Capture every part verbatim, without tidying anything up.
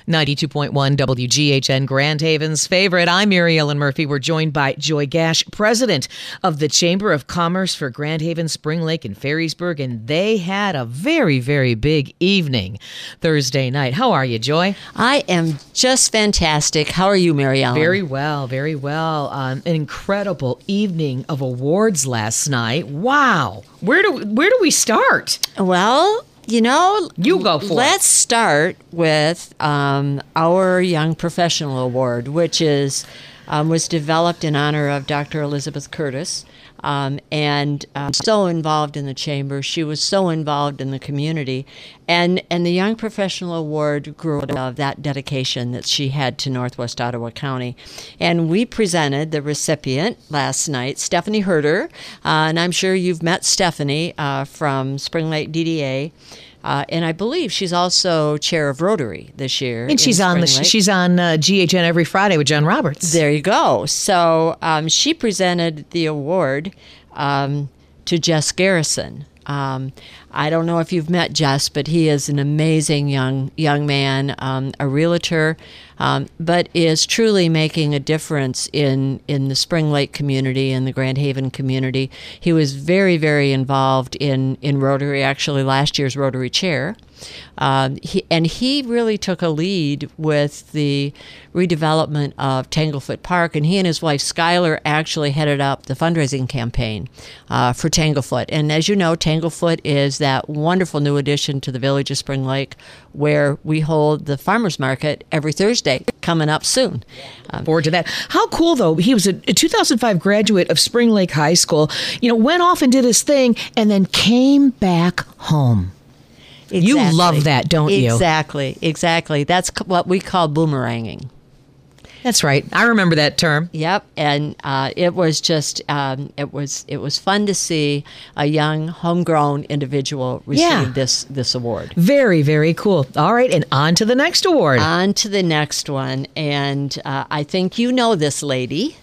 ninety-two point one W G H N, Grand Haven's favorite. I'm Mary Ellen Murphy. We're joined by Joy Gash, president of the Chamber of Commerce for Grand Haven, Spring Lake, and Ferrysburg, and they had a very, very big evening Thursday night. How are you, Joy? I am just fantastic. How are you, Mary Ellen? Very well, very well. Um, an incredible evening of awards last night. Wow. Where do where do we start? Well, you know, you go for let's it. start with um, our Young Professional Award, which is um, was developed in honor of Doctor Elizabeth Curtis. Um, and um, so involved in the chamber. She was so involved in the community. And, and the Young Professional Award grew out of that dedication that she had to Northwest Ottawa County. And we presented the recipient last night, Stephanie Herder. Uh, and I'm sure you've met Stephanie uh, from Spring Lake D D A. Uh, and I believe she's also chair of Rotary this year. And she's on the Lake. she's on uh, G H N every Friday with John Roberts. There you go. So um, she presented the award um, to Jess Garrison. Um, I don't know if you've met Jess, but he is an amazing young young man, um, a realtor, um, but is truly making a difference in, in the Spring Lake community and the Grand Haven community. He was very, very involved in, in Rotary, actually last year's Rotary chair. Um, he, and he really took a lead with the redevelopment of Tanglefoot Park, and he and his wife Skylar actually headed up the fundraising campaign uh, for Tanglefoot. And as you know, Tanglefoot is that wonderful new addition to the village of Spring Lake, where we hold the farmers market every Thursday, coming up soon. Um, Forward to that. How cool, though. He was a, a two thousand five graduate of Spring Lake High School, you know, went off and did his thing, and then came back home. Exactly. You love that, don't you? Exactly, exactly. That's what we call boomeranging. That's right. I remember that term. Yep, and uh, it was just um, it was it was fun to see a young homegrown individual receive yeah. this this award. Very, very cool. All right, and on to the next award. On to the next one, and uh, I think you know this lady,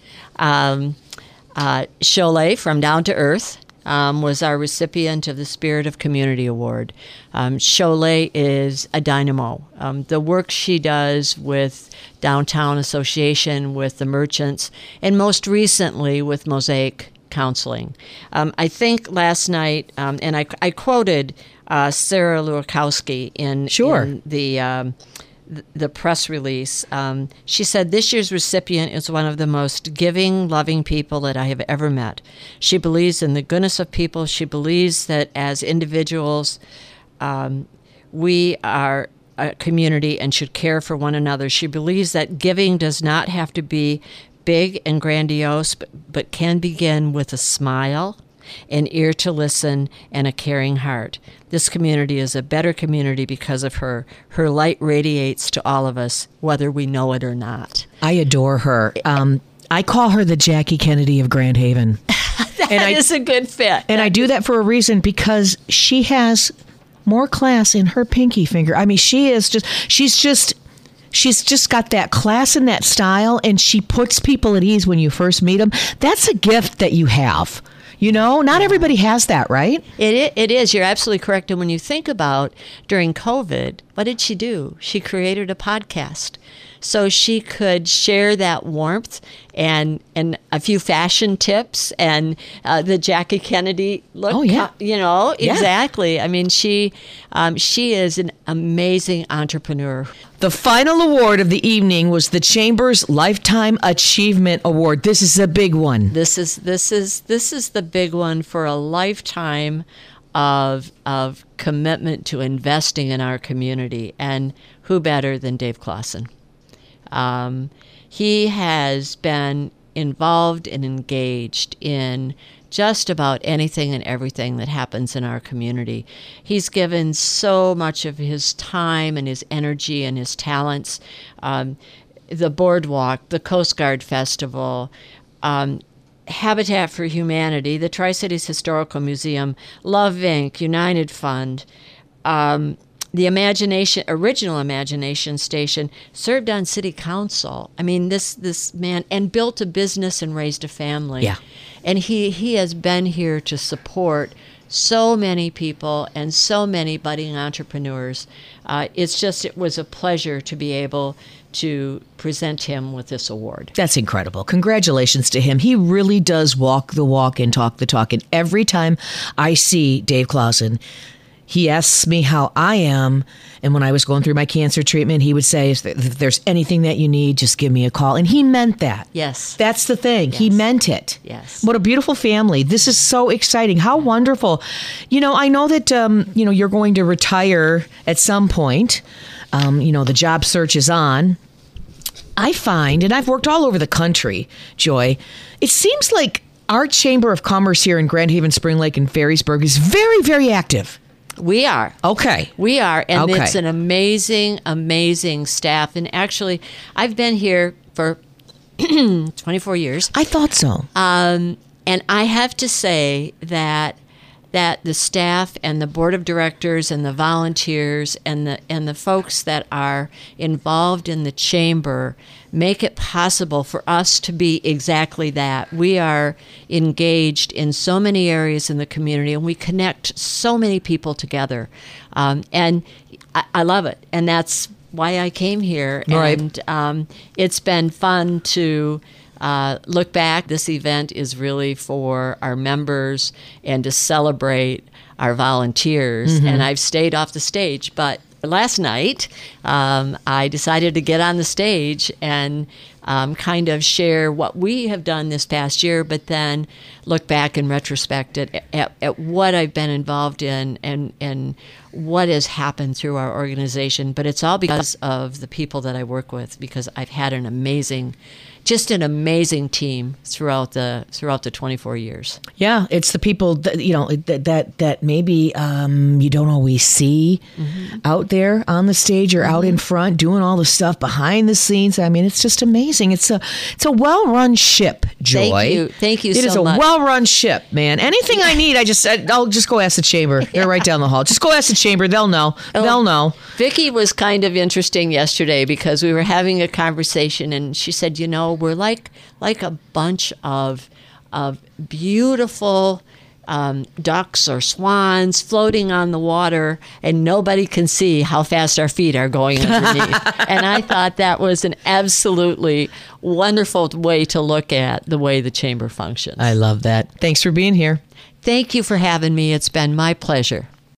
um, uh, Cholet from Down to Earth. Um, was our recipient of the Spirit of Community Award. Um, Cholet is a dynamo. Um, the work she does with Downtown Association, with the merchants, and most recently with Mosaic Counseling. Um, I think last night, um, and I, I quoted uh, Sarah Lewakowski in, sure. in the... Um, the press release. Um, she said, this year's recipient is one of the most giving, loving people that I have ever met. She believes in the goodness of people. She believes that as individuals, um, we are a community and should care for one another. She believes that giving does not have to be big and grandiose, but, but can begin with a smile, an ear to listen, and a caring heart. This community is a better community because of her. Her light radiates to all of us, whether we know it or not. I adore her. Um, I call her the Jackie Kennedy of Grand Haven. that and I, is a good fit. And I do that for a reason, because she has more class in her pinky finger. I mean, she is just, she's just... She's just got that class and that style, and she puts people at ease when you first meet them. That's a gift that you have. You know, not everybody has that, right? It it is. You're absolutely correct. And when you think about during COVID, what did she do? She created a podcast so she could share that warmth and and a few fashion tips and uh, the Jackie Kennedy look. Oh, yeah. You know, yeah. exactly. I mean, she um, she is an amazing entrepreneur. The final award of the evening was the Chamber's Lifetime Achievement Award. This is a big one. This is this is this is the big one for a lifetime of of commitment to investing in our community, and who better than Dave Clausen? Um, he has been involved and engaged in just about anything and everything that happens in our community. He's given so much of his time and his energy and his talents. Um, the Boardwalk, the Coast Guard Festival, um, Habitat for Humanity, the Tri-Cities Historical Museum, Love Incorporated, United Fund, um, the Imagination, original Imagination Station, served on city council. I mean, this this man, and built a business and raised a family. Yeah. And he, he has been here to support so many people and so many budding entrepreneurs. Uh, it's just, it was a pleasure to be able to present him with this award. That's incredible. Congratulations to him. He really does walk the walk and talk the talk. And every time I see Dave Clausen, he asks me how I am. And when I was going through my cancer treatment, he would say, if there's anything that you need, just give me a call. And he meant that. Yes. That's the thing. Yes. He meant it. Yes. What a beautiful family. This is so exciting. How wonderful. You know, I know that, um, you know, you're going to retire at some point. Um, you know, the job search is on. I find, and I've worked all over the country, Joy, it seems like our Chamber of Commerce here in Grand Haven, Spring Lake, and Ferrysburg is very, very active. We are. Okay. We are. And okay. It's an amazing, amazing staff. And actually, I've been here for twenty-four years. I thought so. Um, and I have to say that that the staff and the board of directors and the volunteers and the and the folks that are involved in the chamber make it possible for us to be exactly that. We are engaged in so many areas in the community, and we connect so many people together. Um, and I, I love it. And that's why I came here. Right. And um, it's been fun to Uh, look back. This event is really for our members and to celebrate our volunteers. Mm-hmm. And I've stayed off the stage, but last night um, I decided to get on the stage and um, kind of share what we have done this past year, but then look back in retrospect at, at, at what I've been involved in and, and what has happened through our organization. But it's all because of the people that I work with, because I've had an amazing just an amazing team throughout the throughout the twenty-four years. Yeah, it's the people that, you know, that that, that maybe um, you don't always see mm-hmm. out there on the stage or mm-hmm. out in front doing all the stuff behind the scenes. I mean, it's just amazing. It's a it's a well-run ship, Joy. Thank you. Thank you it so much. It is a much. well-run ship, man. Anything I need, I just I'll just go ask the chamber. They're right down the hall. Just go ask the chamber. They'll know. Oh, They'll know. Vicki was kind of interesting yesterday because we were having a conversation and she said, you know, we're like like a bunch of of beautiful um, ducks or swans floating on the water, and nobody can see how fast our feet are going underneath. And I thought that was an absolutely wonderful way to look at the way the chamber functions. I love that. Thanks for being here. Thank you for having me. It's been my pleasure.